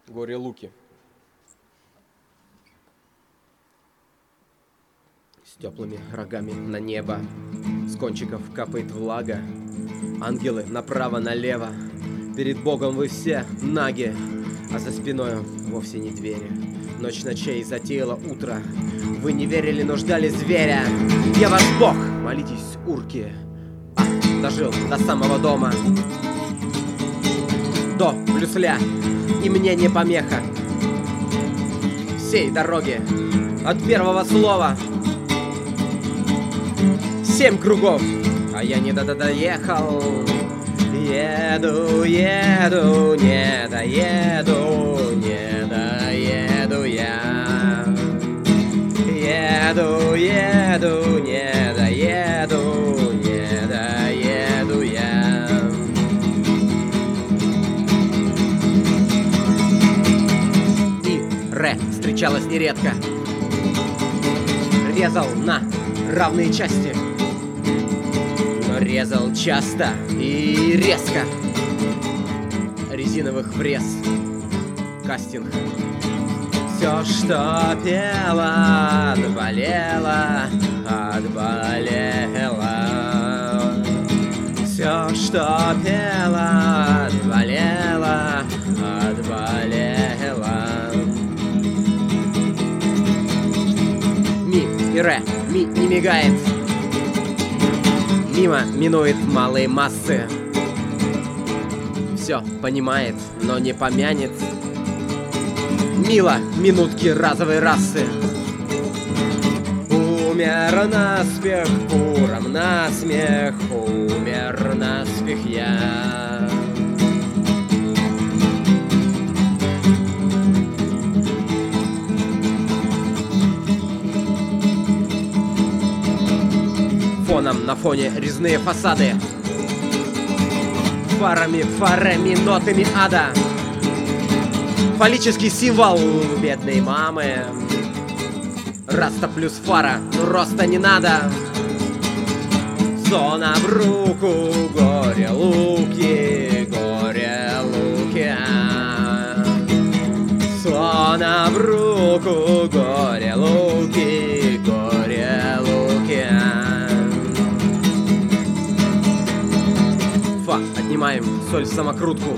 Горе-Луки. С теплыми рогами на небо, с кончиков капает влага. Ангелы направо-налево, перед Богом вы все наги, а за спиною вовсе не двери. Ночь ночей затеяло утро, вы не верили, но ждали зверя. Я ваш Бог, молитесь, урки. Дожил до самого дома, до плюс ля, и мне не помеха всей дороги от первого слова. 7 кругов, а я не доехал. Еду, еду, не доеду, не доеду я. Еду, еду, не доеду, не доеду я. И ре встречалась нередко, резал на равные части, но резал часто и резко. Резиновых пресс, кастинг. Все, что пело, отболело, отболело. Все, что пело, отболело, отболело. Ми и ре, ми не мигает. Мимо минует малые массы. Все понимает, но не помянет. Мило минутки разовой расы. Умер наспех, куром насмех. Умер наспех я. Фоном на фоне резные фасады, фарами, фарами, нотами ада. Фаллический символ бедной мамы. Раста плюс фара, но роста не надо. Зона в руку, горе-Луки, горе-Луки. Зона в руку, горе-Луки, горе-Луки. Отнимаем соль в самокрутку.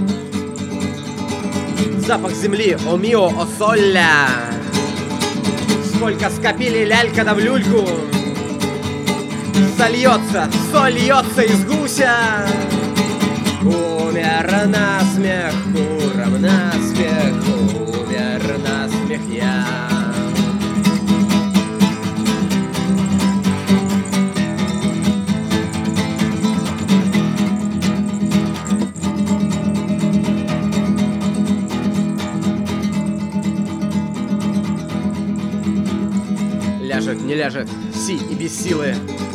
Запах земли, о мио, о солля. Сколько скопили лялька да в люльку. Сольется, соль льется из гуся. Умер насмех, куром насмех. Умер насмех я. Ляжет, не ляжет, си и без силы.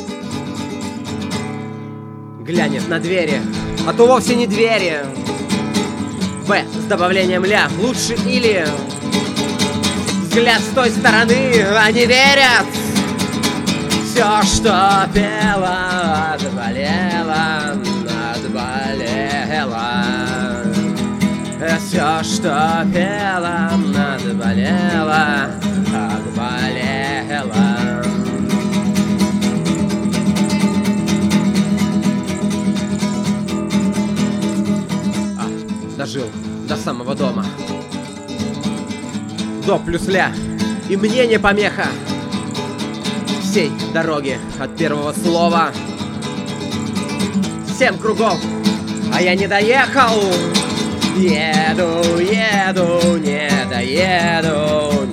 Глянет на двери, а то вовсе не двери. Б с добавлением ля, лучше или. Взгляд с той стороны, они верят. Все, что пело, отболело, отболело. Все, что пело, отболело, отболело. Дожил до самого дома, до плюс ля, и мне не помеха всей дороги от первого слова. 7 кругов, а я не доехал. Еду, еду, не доеду.